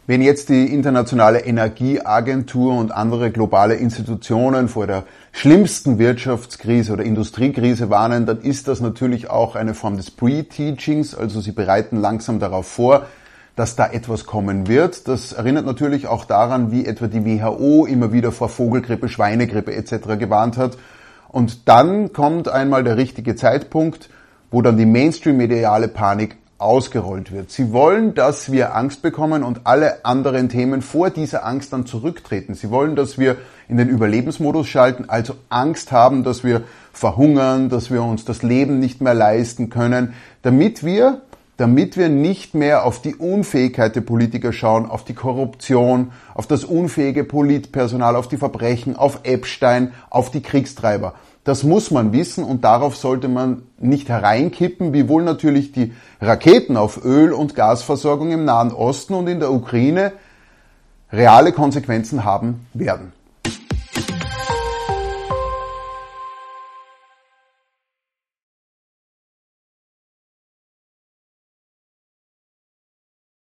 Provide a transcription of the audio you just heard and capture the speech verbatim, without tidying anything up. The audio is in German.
Wenn jetzt die Internationale Energieagentur und andere globale Institutionen vor der schlimmsten Wirtschaftskrise oder Industriekrise warnen, dann ist das natürlich auch eine Form des Pre-Teachings, also sie bereiten langsam darauf vor, dass da etwas kommen wird. Das erinnert natürlich auch daran, wie etwa die W H O immer wieder vor Vogelgrippe, Schweinegrippe et cetera gewarnt hat. Und dann kommt einmal der richtige Zeitpunkt, wo dann die Mainstream-mediale Panik ausgerollt wird. Sie wollen, dass wir Angst bekommen und alle anderen Themen vor dieser Angst dann zurücktreten. Sie wollen, dass wir in den Überlebensmodus schalten, also Angst haben, dass wir verhungern, dass wir uns das Leben nicht mehr leisten können, damit wir, damit wir nicht mehr auf die Unfähigkeit der Politiker schauen, auf die Korruption, auf das unfähige Politpersonal, auf die Verbrechen, auf Epstein, auf die Kriegstreiber. Das muss man wissen und darauf sollte man nicht hereinkippen, wiewohl natürlich die Raketen auf Öl- und Gasversorgung im Nahen Osten und in der Ukraine reale Konsequenzen haben werden.